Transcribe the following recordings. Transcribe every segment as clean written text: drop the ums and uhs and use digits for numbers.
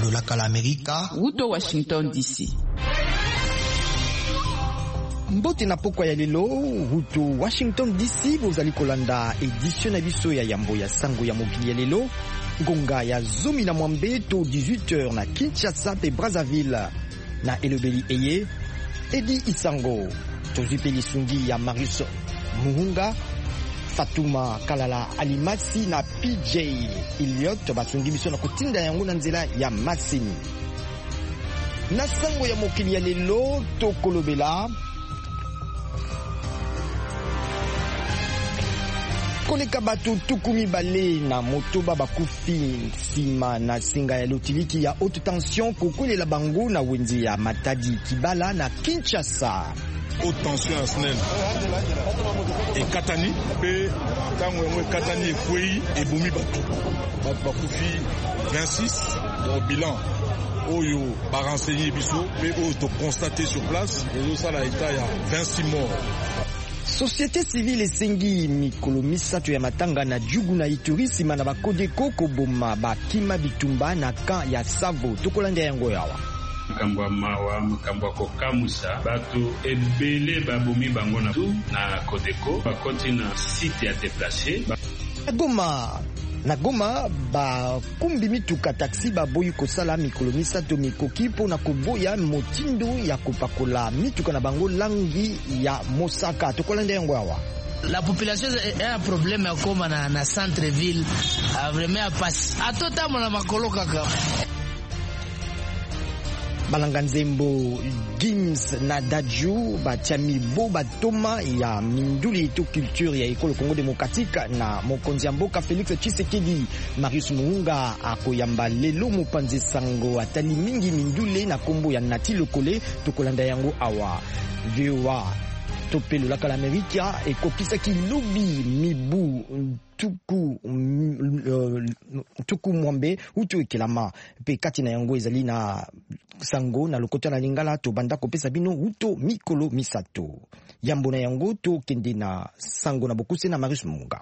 Pelo laka la Amerika Uto Washington DC. Mbote na pokwa ya lelo Uto Washington DC bozali kolanda édition na biso ya yambo ya sango ya mokili ya lelo ngonga ya zomi na mwambe to 18h na Kinshasa pe Brazzaville na elobeli eye Edi Isango tozipe lisungi ya Marius Muhunga Fatuma Kalala Alimasi na PJ Elliot basungi biso na kotinda yango na nzela ya Masini na sango ya mokili ya lelo to kolobela koleka bato tukumi bale na motoba bakufi nsima na singa ya lotiliki ya haute tension kokolela bango na wenze ya Matadi Kibala na Kinshasa. Haute tension ya SNEL ekatani mpe ntango yango ekatani ekwei ebomi bato bakufi 26 au bilan oyo barenseigné biso mpe oyo tokonstate sur place ezosala eta ya 26 morts. Société civile esengi mikolo misato ya matanga na Djugu na Ituri nsima na bakodeko koboma bakima bitumba na kan ya Savo tokolanda yango yawa. Makambo ya mawa makambo ya kokamusa bato ebele babomi bango na kodeko bakoti na site ya déplacé na Goma bakumbi mituka taxi baboyi kosala mikolo misato mikoki mpona koboya motindo ya kopakola mituka na bango langi ya mosaka tokolanda yango awa. La population a un problème ya koma na centre ville vraiment ya passe atotamo na makolo kaka balanga nzembo Gims na Daju batiami bo batoma ya minduli to culture ya ekolo Congo démocratique na mokonzi ya mboka Félix Tshisekedi. Marius Muhunga akoyamba lelo mopanzi sango atali mingi mindule na kombo ya Nati Lokole tokolanda yango awa. VOA topelo laka la Amerika ekokisaki lobi mibu tuku mwambe utu ekelama pe kati na yango ezali na sango na lokota na lingala to banda kopesa bino uto mikolo misato yambo na yango to kende na sango na bokuse na Marius Munga.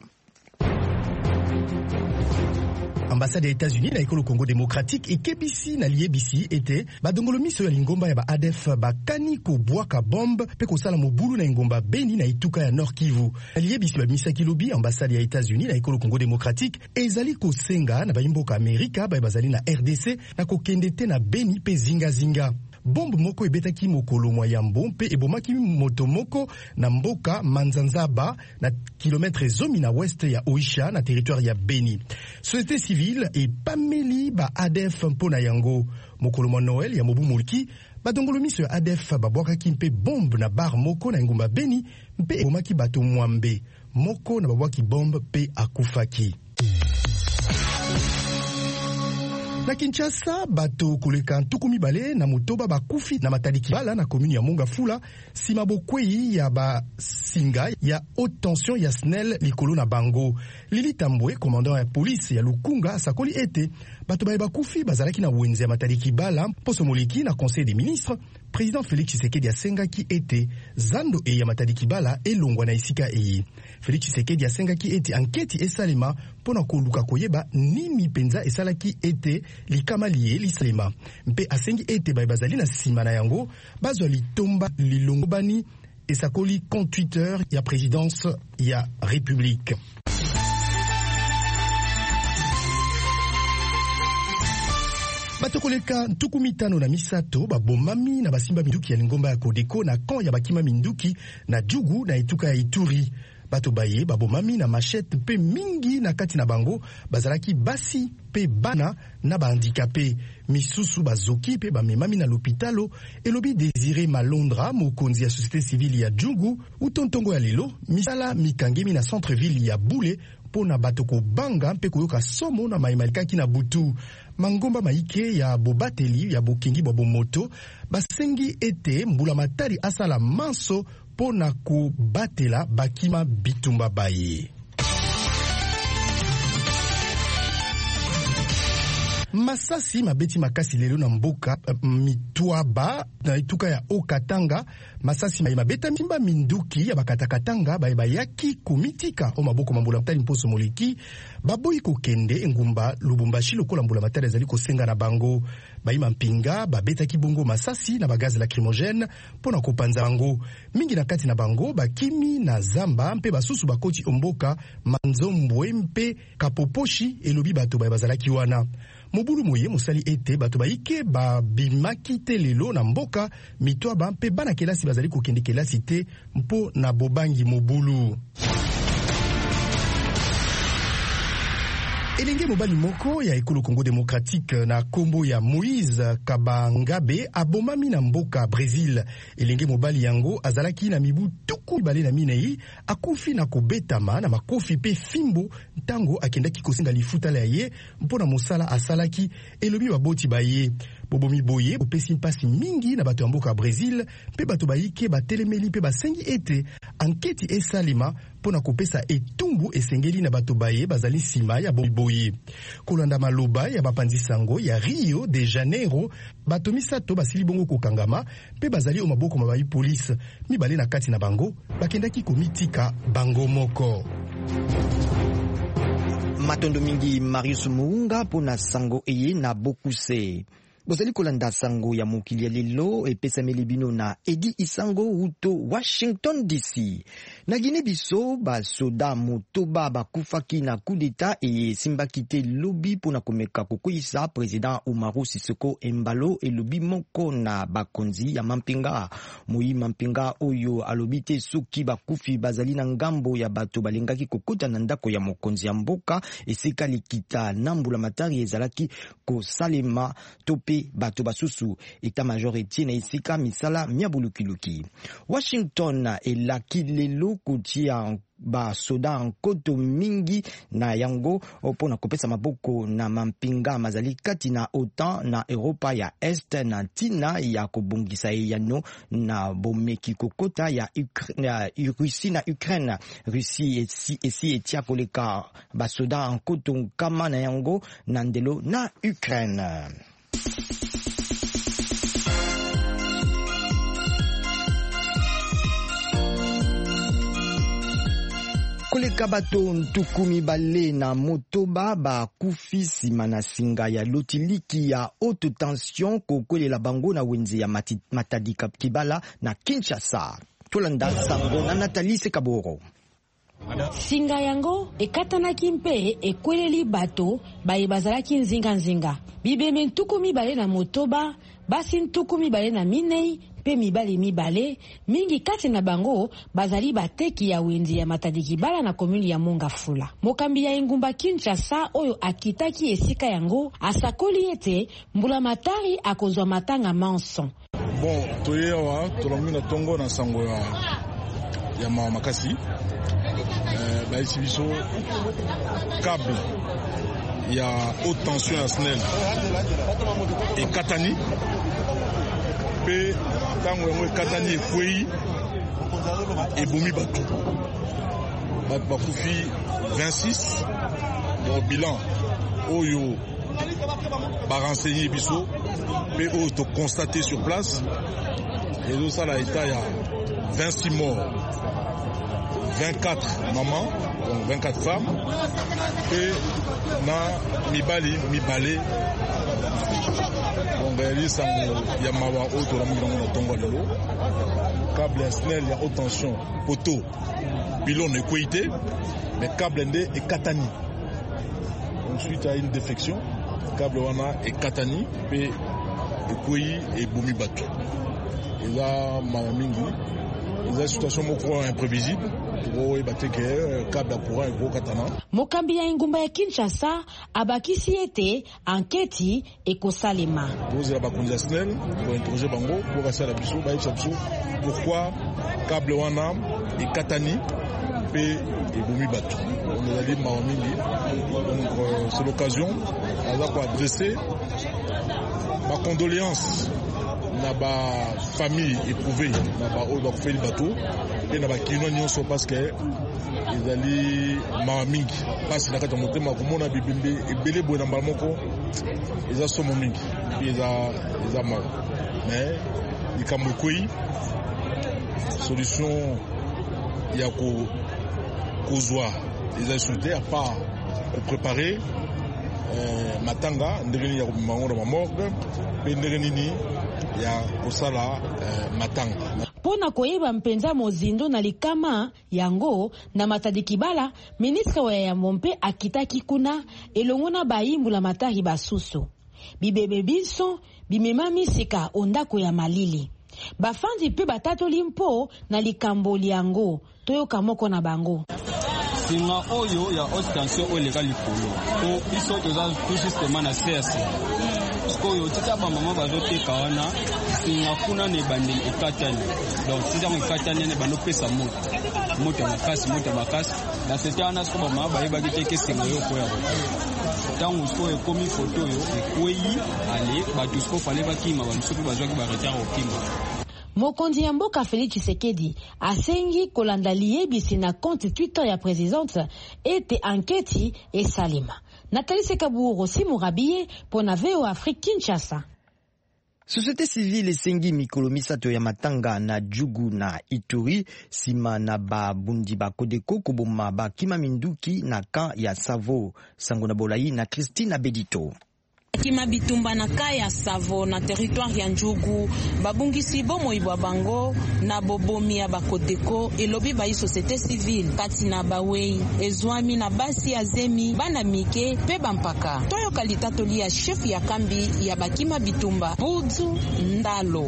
Ambassade ya États-Unis na ekolo Congo démocratique ekebisi na liebisi ete badongolo miso ya lingomba ya ba ADF bakani ko bwaka bombe pe ko sala mobulu na ngomba Beni na ituka ya Nord Kivu. Na liebisi ba misaki lobi ambassade ya États-Unis na ekolo Congo démocratique ezali ko senga na bayimboka Amerika bazali na RDC na ko kendete na Beni pe zinga. Bombe moko ebetaki mokolo mwa yambo mpe ebomaki moto moko na mboka Manzanzaba na kilometre zomi na west ya Oisha na territoire ya Beni. Société civile epameli ba ADF mpona yango mokolo mwa Noël ya mobu mulki badongolo miso ya ADF babwakaki mpe bombe na bar moko na ngomba Beni mpe ebomaki bato mwambe moko na babwaki bombe mpe akufaki. Na Kinshasa bato koleka ntukumi bale na motoba bakufi na Matadi Kibala na commune ya Mongafula sima bokwei ya basinga ya haute tension ya SNEL likolo na bango. Lili Tambwe commandant ya police ya Lukunga sakoli ete bato baye bakufi bazalaki na wenze ya Matadi Kibala poso moliki na conseil des ministres. Président Félix Tshisekedi asengaki ete zando ya Matadi Kibala elongwa na esika eyi. Félix Tshisekedi asengaki ete anketi esalema pona koluka koyeba nini penza esalaki ete likama liye lisalema. Mpe asengi ete bazali na sima na yango bazwa litomba lilongobani esakoli compte Twitter ya présidence ya République. Batokoleka ntuku mitano na misato babomami na basimba minduki ya lingomba ya Kodeko na kan ya bakima minduki na Djugu na etuka ya Ituri. Bato baye babomami na machette pe mingi na kati na bango bazalaki basi pe bana na bahandikape misusu bazoki pe bamemami na l'hôpitalo elobi Désiré Malondra mokonzi ya société civile ya Djugu utontongo ya lelo misala mikangemi na centre ville ya Boule pona bato ko banga mpe koyoka somo na maimalikaki na butu mangomba maike ya bobateli ya bokengi bwa bomoto basengi ete mbula matari asala manso pona kobatela bakima bitumba baye. Masasi mabeti makasi lelo na mboka Mitwaba na ituka ya Okatanga. Masasi mabeta mimba minduki ya bakatakatanga bayaki komitika o maboko mambula mtali mposo moliki baboyi kokende ngumba Lubumbashi lokola mbula matari ezali kosenga na bango. Bayima mpinga babeta kibongo masasi na bagazi lacrymogène pona kopanza bango mingi na kati na bango bakimi na zamba mpe basusu bakoti omboka Manzombwe mpe Kapoposhi elobi bato bazalaki wana. Mobulu moye musali ete bato baike babimaki te lelo na mboka Mitwaba mpe bana kelasi bazali kokende kelasi te mpo na bobangi mobulu. Elenge mobali moko ya ekolo Congo Démocratique na kombo ya Moïse Kabangabe abomami na mboka Brésil. Elenge mobali yango azalaki na mibu tuku mibale na minei akufi na kobetama na makofi pe fimbo ntango akendaki kosinga lifuta la ye mpona mosala asalaki elobi baboti baye. Bobomi boye opesi mpasi mingi na bato ya mboka Brésil pe bato baike batelemeli pe basengi ete anketi esalema pona kopesa etumbu esengeli na bato baye bazali sima ya boye. Kolanda maloba ya bapanzi sango ya Rio de Janeiro bato misato basili bongo kokangama pe bazali o maboko mabayi police mibale na kati na bango bakendaki komitika bango moko. Matondo mingi Marius Muunga pona sango eye na Bokuse. Bozali kolanda sango ya mokili ya lelo epesameli bino na Edi Isango uto Washington DC. Na Guinée biso basoda motoba bakufaki na coup d'état e simbaki te lobi pona komeka kokoyisa président Umaru Sisoko Embalo elobi moko na bakonzi ya mampinga. Moi mampinga oyo alobi te soki bakufi bazali na ngambo ya bato balengaki kokota na ndako ya mokonzi ya mboka esika likita na mbula matari ezalaki kosalema tope bato basusu eta majorité na isika misala miabulukiluki. Washington elaki lelo kotia ba soda nkoto mingi na yango opona kopesa maboko na mampinga mazali kati na OTAN na Europa ya Est na tina ya kobongisa yano na bomeki kokota ya Russie na Ukraine. Russie esi etia koleka ba soda nkoto kama na yango na ndelo na Ukraine. Koleka bato ntuku mibale na motoba bakufi nsima na singa ya lotiliki ya haute tension kokolela bango na wenze ya Matadi Kibala na Kinshasa. Tolanda sango na Nathalie Sekaboro. Singa yango ekatanaki mpe ekweleli bato baye bazalaki nzinga. Bibeme ntuku mibale na motoba, basi ntuku mibale na minei, pe mibale mingi kati na bango bazali bateki ya wenzi ya Matadi Kibala na komuni ya Mongafula. Mokambi ya engumba Kinshasa oyo akitaki esika yango asakoli ete mbula matari akozwa matanga manson. Bon, toyewa tolongi na tongo na sango ya makasi. Baisi biso câble ya haute tension ya SNEL et Katani pe tango yango Katani ekwei ebomi bato bakufi 26 dans bilan oyo barenseigné biso pe oyo to constaté sur place et ça la état ya 26 morts, 24 mamans, donc 24 femmes, et na mibale. Donc réalise Yamawa auto la migration na tongo lelo. Câble SNEL ya haute tension, poteau, pylône équité, mais câble ndé et Katani. Ensuite à une défection, câble wana et Katani, pe équité et boumi batu. Et là mamamingi. Une situation imprévisible. Mokambi ya engumba ya Kinshasa abakisi ete anketi ekosalema. Pourquoi câble wana et Katani pe ebomi batu. Donc c'est l'occasion d'avoir adressé ma condoléance na ba famille éprouvée na ba odo fait le bateau et na ba kino nyonso parce que ils ali ma mingi parce que na kata motema ko mona bibimbe ebele bo na mbalmoko eza somo mingi eza mawa mais likambo ekwei solution ya kozwa eza sunte à part koprépare matanga ndenge nini ya kobima yango na bamorgue mpe ndenge nini ya kosala matanga. Pona koyeba mpenza mozindo na likama yango na Matadi Kibala, ministre wa Yambo mpe akitaki kuna elongo na bayimbula matari basusu. Bibebe biso bimema misika ondako ya malili. Bafandi pe batatoli mpo na likambo liango toyoka moko na bango. Singa oyo ya haute tension oyo leka likolo po biso toza tout justement na CRC oyo tita ba mama bazoteka wana singa kuna ne bandeli ekatani donc sisa mo ekatani ne bando pesa moto makasi na c'était ana sko ba mama bayeba kiteke singa yo ko ya tangu so ekomi photo yo ekwei ale batusko fale bakima bamusuku bazwaki ba retard okima. Mokonzi ya mboka Félix Tshisekedi asengi kolanda liyebisi na compte Twitter ya présidente ete anketi esalema. Nathalie Sekaburo Simurabie pona VOA Afrique Kinshasa. Société civile esengi mikolo misato ya matanga na Jugu na Ituri sima na babundi bakodeko koboma bakima minduki na kan ya Savo. Sango na Bolai na Christine Abedito. Kima bitumba na kaya Savo na territoire ya Njugu babungisi bomo ibwa bango na bobomi ya bakodeko elobi ba société civile kati na bawei ezwami na basi ya zemi bana mike pe bampaka toyo kalitato ya chef ya kambi ya bakima bitumba Budzu Ndalo.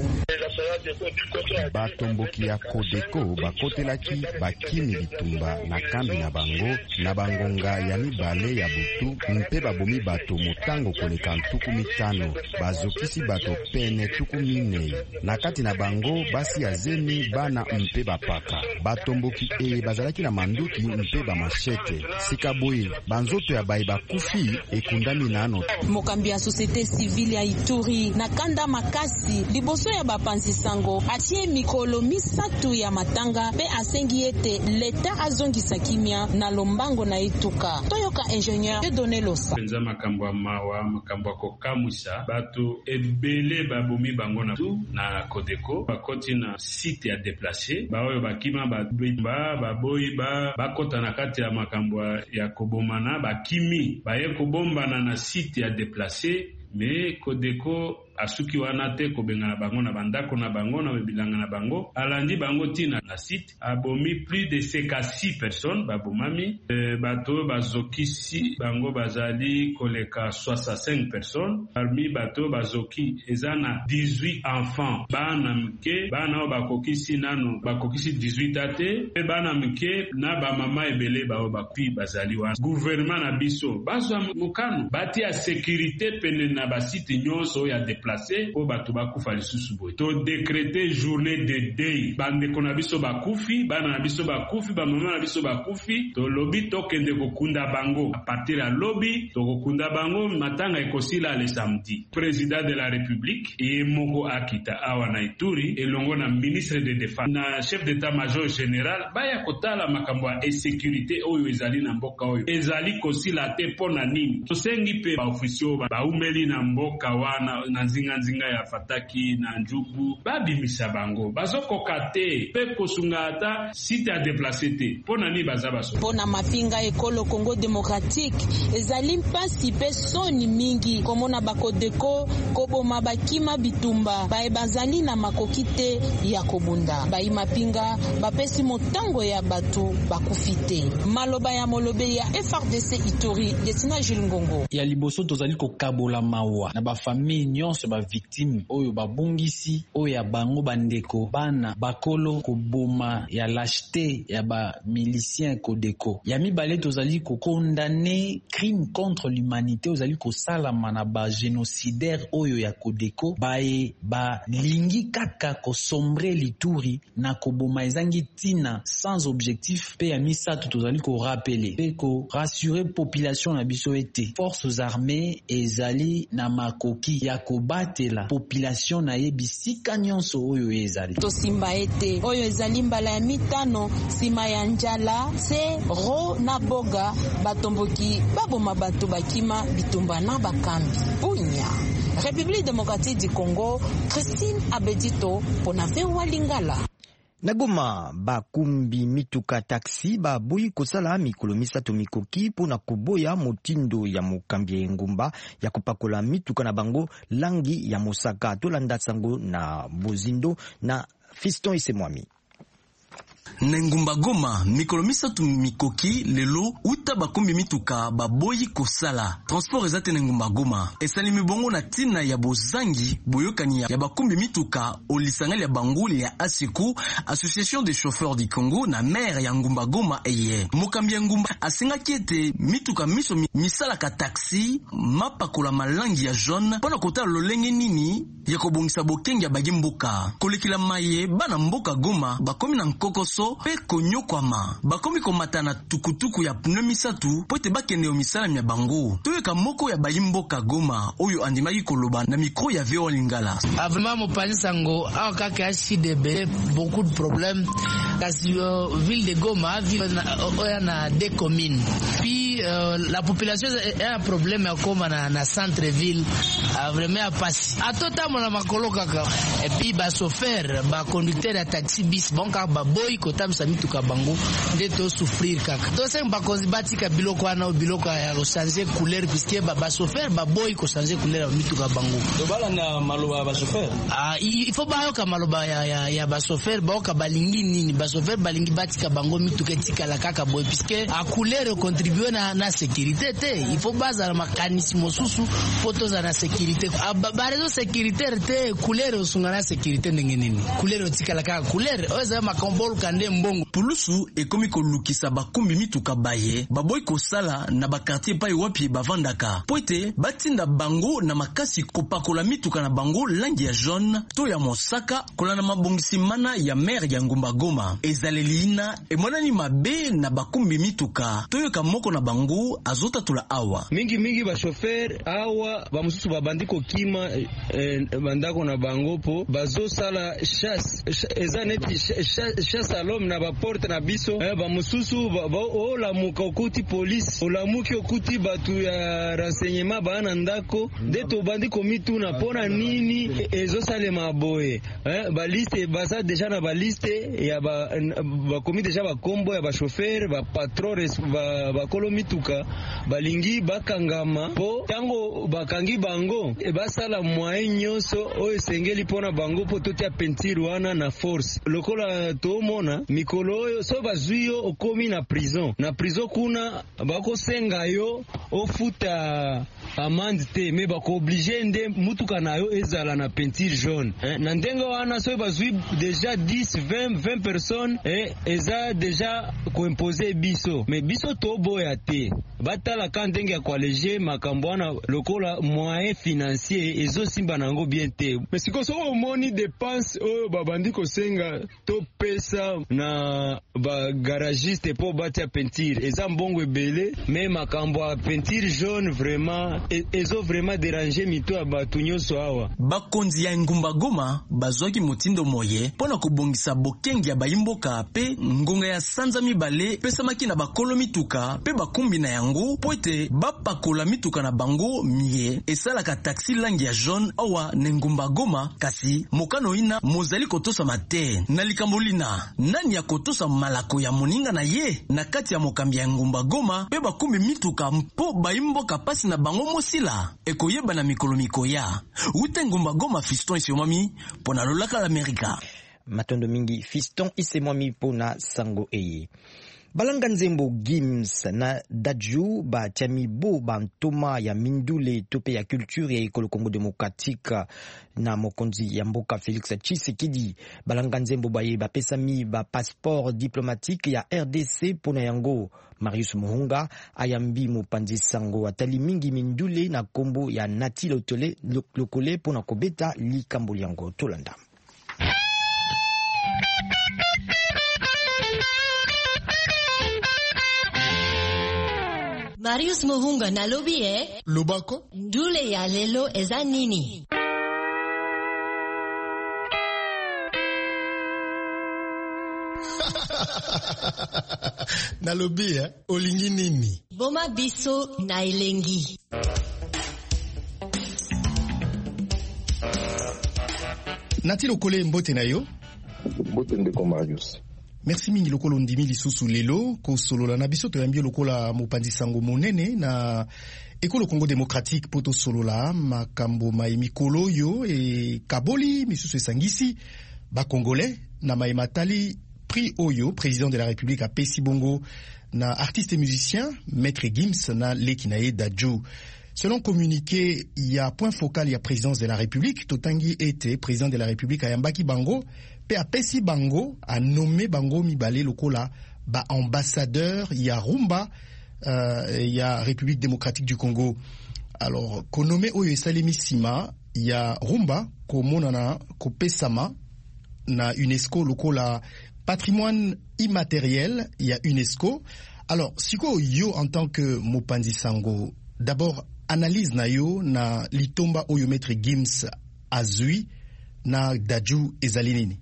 Batomboki ya kodeko bakotelaki bakimi bitumba na kambi na bango na bangonga ya mibale ya butu mpe babomi bato motango koleka tuku mitano bazokisi bato pene tuku minei na kati na bango basi ya zemi bana mpe bapaka batomboki bazalaki na manduki mpe bamashete sikaboyi banzoto ya bayi bakufi ekundami nano. Mokambi ya société civile ya Ituri na kanda makasi liboso ya bapanzi sango atie mikolo misatu ya matanga pe asengi ete leta azongisa kimia na lombango na etuka toyoka ingénieur de donner losa penza makambo mawa makambo kokamusa bato ebele babomi bango na tu na kodeko bakoti na site ya déplacer baoyo bakima baboyi bakota na kati ya makambo ya kobomana bakimi baye kobombana na site ya déplacer me kodeko asuki wana te kobenga na bango na bandako na bango na bilanga na bango alandi bango tina na site abomi plus de 56 personnes babomami bato bazokisi bango bazali koleka 65 personnes parmi bato bazoki ezana 18 enfants bana mke bana bakokisi nano bakokisi 18 ate pe bana mke na ba mama ebele bao bapi bazali wana gouvernement na biso bazwa mukano bati ya sécurité pene na ba site nyonso ya placé po bato bakufa lisusu boye to décréter journée de deuil bandeko na biso bakufi bana na biso bakufi ba mama na biso bakufi to lobi to kende kokunda bango a partir ya lobi to kokunda bango matanga ekosila le samedi. Président de la République et moko akita awa na Ituri elongo na ministre de défense na chef d'état-major général baya kotala makambo ya sécurité oyo ezali na mboka oyo ezali kosila te pona nini tosengi pe ba officier ba umeli na mboka wana na nzinga ya Fataki na Njugu babimisa bango bazokoka te pe kosunga ata site ya déplacer te pona ni bazabaso pona mapinga ekolo Congo démocratique ezali mpasi pe soni mingi komona bakodeko koboma bakima bitumba bae bazali na makokite ya kobunda bai mapinga bapesi motango ya bato bakufite maloba ya molobe ya FRDC Ituri Desina Jules Ngongo ya liboso tozali kokabola mawa na ba famille nyonso ba victime oyo babungisi oyo ya bango bandeko bana bakolo koboma ya lâcheté ya ba milicien kodeko ya mibale tozali kokondane crime contre l'humanité ozali kosalama na ba génocidaire oyo ya kodeko bae ba lingi kaka kosombre lituri na koboma ezangi tina sans objectif pe ya misato tozali ko rappeler pe ko rassurer population na biso ete forces armées ezali na makoki ya kobatela population na yebisika nyonso oyo ezali. Tosimba ete oyo ezali mbala ya mitano sima ya njala se ro na boga batomboki baboma bato bakima bitumba na bakambi. Bunya République démocratique du Congo, Christine Abedito pona vewa Lingala. Na Goma, bakumbi mituka taxi baboyi kosala mikolo misato mikoki pona koboya motindo ya mokambi ya engumba ya kopakola mituka na bango langi ya mosaka. Tolanda sango na bozindo na Fiston Isemwami. Nengumba Goma, mikolo misatu mikoki lelo uta bakumbi mituka baboyi kosala transport ezate Nengumba Goma esali mibongo na tina ya bozangi boyokani ya bakumbi mituka olisangali ya banguli ya Asiku Association des chauffeurs du Congo na maire ya Ngumba Goma eye mokambi ya ngumba asenga kiete mituka miso misala ka taxi mapakola malangi ya jaune pona kota lolenge nini ya kobongisa bokengi ya bagimbuka kolekila maye bana mboka Goma bakomi na nkokoso pe konyokwama bakomi komata na tukutuku ya pneu misatu po ete bakende yo misala mya bango toyoka moko ya bayimboka Goma oyo andimaki koloba na mikro ya VOA Lingala. Vraiment mopani sango awa kaka HCDB beaucoup de problèmes kasi ville de Goma oya na deux communes puis la population a un problème ya koma na centre ville vraiment passe atota mona makolo kaka et puis ba chauffeur ba conducteur ya taxi bis bonka ba boy kotamisa mituka bango nde to souffrir kaka to se bakonzi batika biloko ana biloko ya changer couleur puisque ba chauffeur ba boy ko changer couleur ya mituka bango to bala na maloba ba chauffeur il faut ba yoka maloba ya ba chauffeur ba yoka balingi nini ba chauffeur balingi batika bango mituka tikala kaka boy puisque a couleur contribuer na sécurité te il faut baza na makanisi mosusu photos na sécurité ba réseau sécuritaire te couleur sunga na sécurité ndenge nini couleur tikala kaka couleur oza makombolo kande mbongo pulusu ekomi kolukisa bakumbi mituka baye baboy kosala na bakartier pai wapi bavandaka po ete batinda bango na makasi kopakola mituka na bango langi ya jaune to ya mosaka kolana mabongisi mana ya maire ya Ngumba Goma ezalelina emonani mabe na bakumbi mituka toyoka moko na bango azota tula awa mingi ba chauffeur awa ba mususu babandiko kima bandako na bango po bazosala chasse ezaneti chasse à l'homme na ba porte na biso ba mususu ola mukokuti police ola muki okuti batu ya renseignement bana ndako deto bandiko mituna pona nini ezosale maboye ba liste basa déjà na ba liste ya ba komi déjà ba kombo ya ba chauffeur ba patron ba kolo mituka balingi bakangama po tango bakangi bango basala moyen nyonso o esengeli pona bango po totia peinture wana na force lokola tomona mikolo oyo so bazuyo okomi na prison kuna bakosenga yo ofuta amende te me bako oblige nde mutuka na yo ezala na peinture jaune na ndenge wana so bazui déjà 10-20 personnes eza déjà koimposer biso me biso toboya te batala ka ndenge ya kwaleje makambo wana lokola moyen financier ezosimba nango bien te me sikoso omoni dépense oyo babandi kosenga to pesa na ba garagiste po batia peinture eza mbongo ebele me makambo ya peinture jaune vraiment ezo vraiment déranger mito ya batu nyonso awa bakonzi ya Ngumba Goma bazwaki motindo moye pona kobongisa bokengi ya bayimboka pe ngonga ya sanza mibale pesa maki na bakolo mituka pe bakumbi na yango po ete bapakola mituka na bango mie esalaka taxi langi ya jaune awa na Ngumba Goma kasi mokano ina mozali kotosa mate na likambolina nani ya kotosa malako ya moninga na ye na kati ya mokambi ya Ngumba Goma pe bakumbi mituka mpo bayimboka pasi na bango mosila ekoyeba na mikolo mikoya ute Ngumba Goma Fiston Isemwami pona lolaka l'Amerika matondo mingi Fiston Isemwami pona sango eye balanga nzembo Gims na Dadju ba tiamibo ba ntoma ya mindule tope ya culture ya ekolo Congo démocratique na mokonzi ya mboka Félix Tshisekedi balanga nzembo baye ba pesami ba passeport diplomatique ya RDC pona yango Marius Muhunga ayambi mopanzi sango atali mingi mindule na kombo ya Nati Lokole pona kobeta likambo yango tolanda na Marius Muhunga na lobi Lobako ndule ya lelo eza nini? na lobi olingi nini? Boma biso na elengi. Nati lokole mbote na yo? Mbote ndeko Marius. Merci mingi lokolo ndimi lisusu lelo kosolola na biso toyambi lokola mopanzi sango monene na ekolo Congo démocratique poto solola makambo maimikolo yo e kaboli misusu esangisi ba congolais na maimatali prix oyo président de la République a pesi bongo na artiste et musicien Maître Gims na Lekinaye Dadju. Selon communiqué, il y a point focal, il y a présidence de la République. Totangi était président de la République à Yambaki Bango. Pe apesi Bango a nommé Bango Mibale Lokola ba ambassadeur. Il y a Rumba, il y a République démocratique du Congo. Alors, qu'on nommé Oyo Salimissima, il y a Rumba, Komonana, Kopesama, na UNESCO Lokola patrimoine immatériel. Il y a UNESCO. Alors, siko yo en tant que Mopanzi Sango, d'abord, analyse na yo na litomba oyo Maître Gims azui na Dadju ezali nini?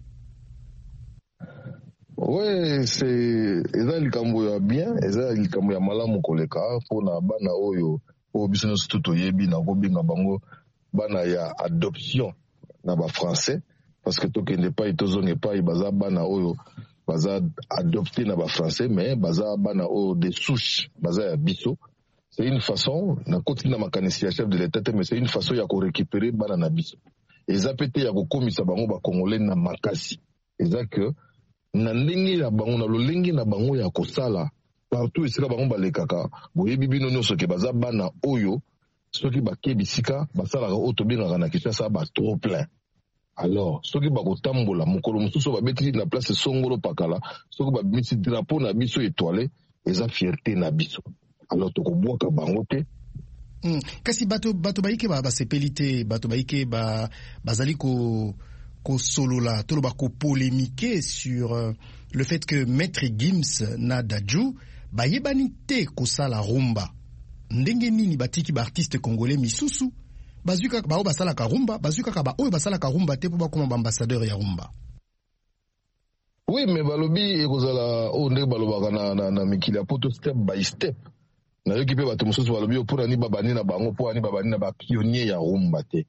Ouais, c'est eza likambo ya bien, eza likambo ya malamu koleka pona bana oyo o biso stuto yebi na kobinga bango bana ya adoption na ba français parce que tokende pa itozonge pa baza bana oyo baza adopté na ba français mais baza bana oyo de souche baza ya biso. C'est une façon, na continue na makanisi ya chef de l'État, mais c'est une façon ya ko récupérer bana na biso. Eza pete ya ko komisa bango ba congolais na makasi. Eza que na ndenge ya bango na lolengi na bango ya kosala partout esika bango balekaka. Boyebi bino nyonso ke baza bana oyo soki bakebisika basalaka oyo tobengaka na Kinshasa ba trop plein. Alors, soki bakotambola mokolo mosusu babeti na place songolo pakala, soki babimisi drapeau na biso étoilé, eza fierté na biso. Alors tokobwaka bango te. Kasi bato baike ba sepelite bato baike bazali ko solola tolo ba ko polémiquer sur le fait que Maître Gims na Dadju ba yebani te ko sala rumba. Ndenge nini batiki ba artiste congolais misusu bazuka ba o basala ka rumba bazuka ka ba o basala ka rumba te po ba koma ambassadeur ya rumba. Oui, mais balobi ekozala o ndenge balobaka na mikili ya poto step by step. Na yoki pe bato mosusu balobi yo pona ni babani na bango po ani babani na ba pionnier ya rumba te.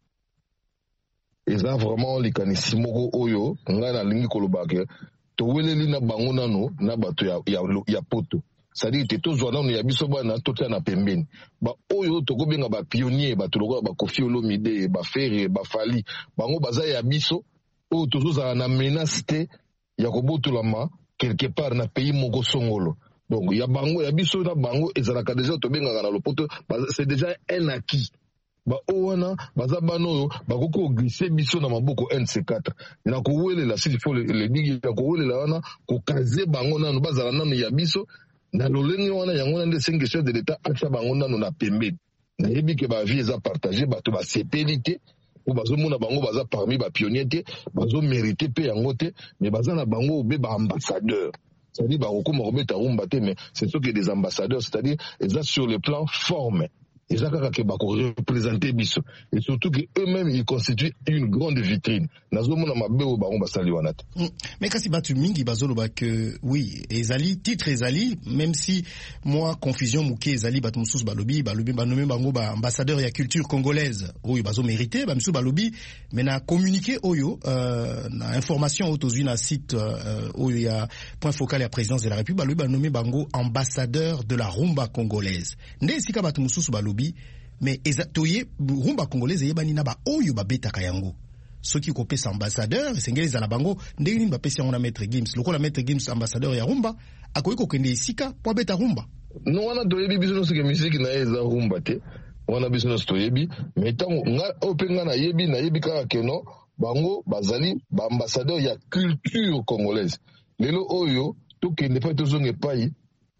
Eza vraiment likanisi moko oyo ngai na lingi kolobaka to weleli na bango nano na bato ya poto. C'est-à-dire te tozwa nano ya biso bana totia na pembeni. Ba oyo tokobenga ba pionnier bato lokola ba Koffi Olomide, ba Ferre, ba Fali, bango baza ya biso oyo tozozala na menace te ya kobotolama quelque part na pays moko songolo. Donc ya bango ya biso na bango ezalaka déjà tobengaka na lopoto c'est déjà un acquis. Ba owana baza banoyo bakoko glisser biso na maboko NC4 na kowelela s'il faut le digi ya kowelela wana ko kaze bango nano bazala nano ya biso na lolenge wana yango na ndenge chef de l'État acha bango nano na pembeni na yebi ke ba vie eza partagée bato ba sepelité ou bazomona bango baza parmi ba pionniers te bazo mériter pe yango te mais baza na bango be ba ambassadeur. C'est-à-dire bakokoma kobeta rumba te mais c'est ceux qui des ambassadeurs, c'est-à-dire ils ont sur le plan forme. Ils ont qu'à représenter biso et surtout que eux-mêmes ils constituent une grande vitrine. Nazomona mabeo bango basali wanate. Mais kasi batu mingi bazoloba que oui, ezali titre ezali même si moi confusion muke ezali batu mususu balobi banome bango ba ambassadeur ya culture congolaise. Oyo bazo mérité ba mususu balobi mais na communiqué oyo na information autozui na site oyo ya point focal ya présidence de la République balobi banome bango ambassadeur de la rumba congolaise. Nde sika batu mususu balobi mais ezatoye rumba congolaise yebani na ba oyo babetaka yango soki ko pesa ambassadeur esengeli la bango ndenge nini bapesi yango na Maître Gims lokola Maître Gims ambassadeur ya rumba akoki kokende esika po beta rumba no wana toyebi biso nyonso ke musique na eza rumba te wana biso nyonso toyebi mais tango nga openga na yebi kaka keno bango bazali ba ambassadeur ya culture congolaise lelo oyo tokende pa tozonge pai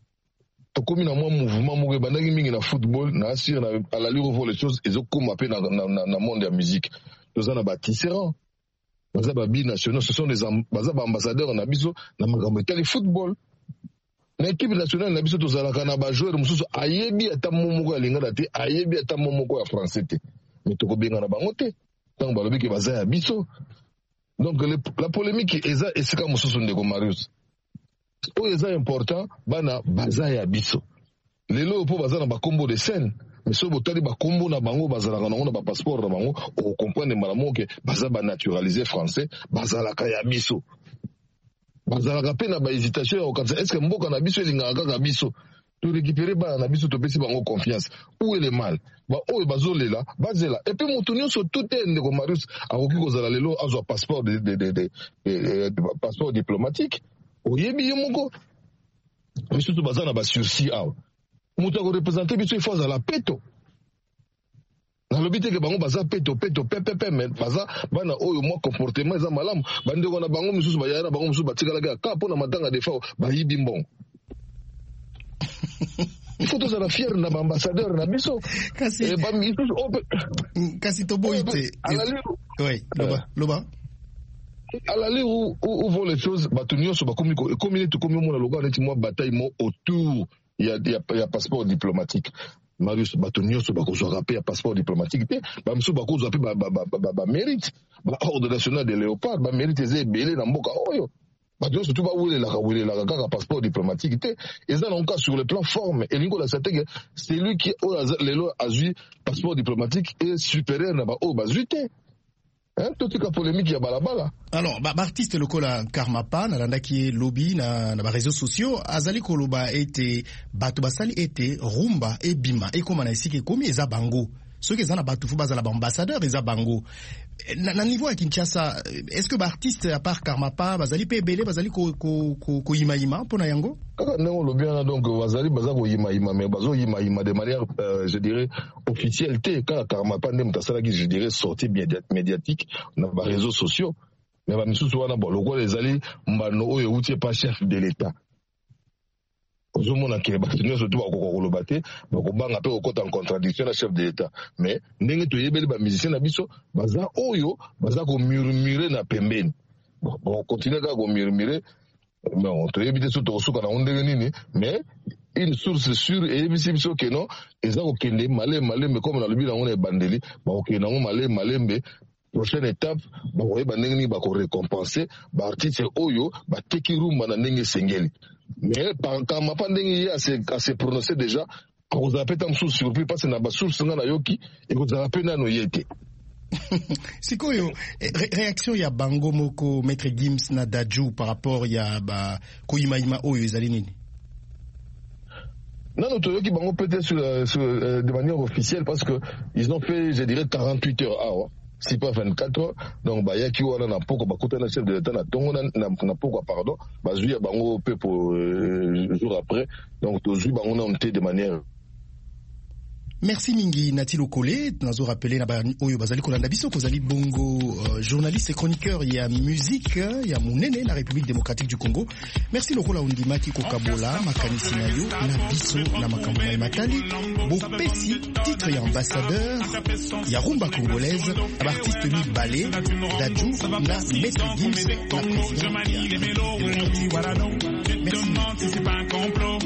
comme na moi mouvement moko bandaki mingi na football na assure na à la lure voir les choses ezokoma pe na monde ya musique toza na batisserand baza ba binationaux ce sont des baza ba ambassadeurs na biso na makambo etali football na équipe nationale na biso tozalaka na ba joueur mususu ayebi ata momoko ya lingala te ayebi ata momoko ya français te mais tokobenga na bango te tant balobi ke baza ya biso. Donc la polémique eza esika mususu ndeko Marius oyo eza important bana baza ya biso lelo po baza na bakombo de scène mais so botali bakombo na bango bazalaka nango na bapasseport na bango okomprendre malamu ke baza banaturaliser français bazalaka ya biso bazalaka pe na bahésitation ya kokanisa est-ce que mboka na biso elingaka kaka biso to récupérer bana na biso topesi bango confiance où est le mal oyo bazolela bazela et puis moto nyonso tout ndeko Marius akoki kozala lelo azwa passeport passeport diplomatique oyebi yo moko misusu baza na basursi awa moto akorepresente biso il faut azala peto nalobi teke bango baza peto pepe mais baza bana oyo mwa comportement eza malamu bandeko na bango misusu bayaya na bango misusu batikalaka ka mpo na matanga defa bayibi mbongo il faut tozala fier na baambassadeur na biso kasi toboyi te loba à l'allée où vont les choses bato nyonso bakomi omona lokola neti mwa bataille mo autour ya passeport diplomatique Marius bato nyonso bakozwaka pe ya passeport diplomatique te bamisu bakozwa pe bamérite baordre national de léopard bamérite eza ebele na mboka oyo bato nyonso tu bawelelaka kaka passeport diplomatique te eza na nka sur le plan forme elingi kolakisa teke celui qui oyo lelo azwi passeport diplomatique est supérieur na baoyo bazwi te. Totika polémique ya balabala. Alors, artiste lokola Karmapa nalandaki lobby na ba réseaux sociaux azali koloba ete bato basali ete rumba e bima e koma na isiki komi eza bango. Soki eza na bato fu bazala ba ambassadeur eza bango. Na niveau ya Kinshasa, est-ce que ba artiste à part Karmapa bazali pe belé bazali ko yimaima pona yango? Kaka ndenge lobi na donc bazali baza ko yimaima mais bazo yimaima de manière je dirais officielle te kaka Karmapa ndem tasala ki je dirais sortie médiatique na ba réseaux sociaux mais ba misusu wana bon lokola ezali mbano oyo utie pas chef de l'État. Ozomona ke bato nyonso tu bakoko koloba te bakobanga mpe kokota en contradiction na chef de l'État mais ndenge toyebeli bamusicien na biso baza oyo baza komurmure na pembeni continue kaka komurmure toyebi te so tokosuka nango ndenge nini mais une source sûre eyebisi biso ke non eza kokende malembe comme nalobi nango na ebandeli bakokende nango malembe prochaine étape bakoyeba ndenge nini bakorécompense baartiste oyo bateki rumba na ndenge esengeli mais Karmapa ndenge ye ase prononcer déjà akozala pe ta mosusu surpris parce na basource nga na yoki ekozala pe nano ye te. Sikoyo réaction ya bango moko Maître Gims na Dadju par rapport ya koyimaima oyo ezali nini? Non, toyoki bango peut-être de manière officielle parce que ils ont fait je dirais 48 heures awa. Si pas 24 heures, donc yaki wana na poko bakuta na chef de l'État na tongo na poko pardon, bazui ya bango peu pour jour après, donc tozui bango na onté de manière. Merci mingi Natilo Kole, nazo rappeler na ba oyo bazali kolanda biso kozali bongo journaliste et chroniqueur ya musique ya munene na République démocratique du Congo. Merci lokola undimaki kokabola makanisi na yo na biso na makambo na matali bopesi titre ya ambassadeur ya rumba congolaise à artiste mi balé Dadju na Maître Gims na président. Merci. C'est pas un complot.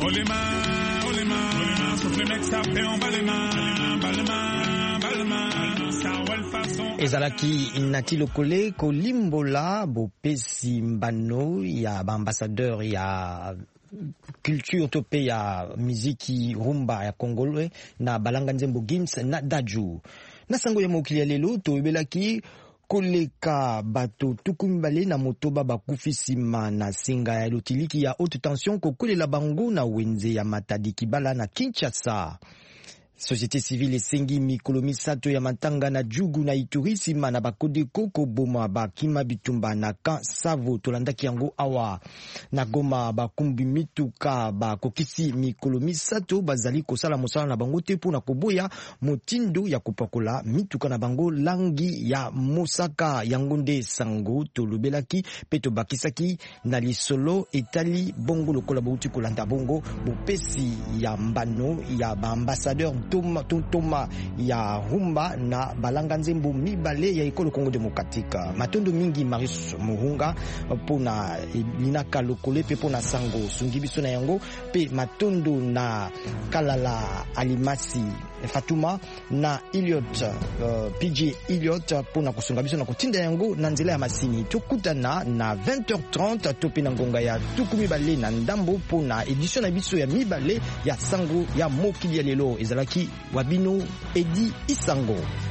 ezalaki Natilo Kole kolimbola bopesi mbano ya baambassadeur ya culture to pe ya muziki rumba ya Congolais na Balanga Nzembo Gims na Dadju na sango ya mokili ya lelo toyebelaki koleka bato tukumbale na motoba bakufi nsima na singa ya lotiliki ya haute tension kokolela bango na wenze ya Matadi Kibala na Kinshasa. Société civile esengi mikolo misato ya matanga na Jugu na Ituri nsima na bakodeko koboma bakima bitumba na Kan Savo tolandaki yango awa na Goma bakumbi mituka bakokisi mikolo misato bazali kosala mosala na bango te mpona koboya motindo ya kopakola mituka na bango langi ya mosaka yango nde sango tolobelaki pe tobakisaki na lisolo etali bongo lokola bauti kolanda bongo bopesi ya mbano ya baambassadeur toma ya rumba na balanga nzembo mibale ya ekolo Congo Démocratique. Matondo mingi Maris Muhunga pona linaka lokole pe pona sango sungi biso na yango pe matondo na Kalala Alimasi Fatuma na Elliot PJ Elliot pona kusunga biso na kutinda yango na nzela ya masini. Tokutana na 20h30 topi na ngonga ya tukumi bale na ndambo pona edition na biso ya mibale ya sango ya mokili ya lelo ezalaki wabino Edi Isango.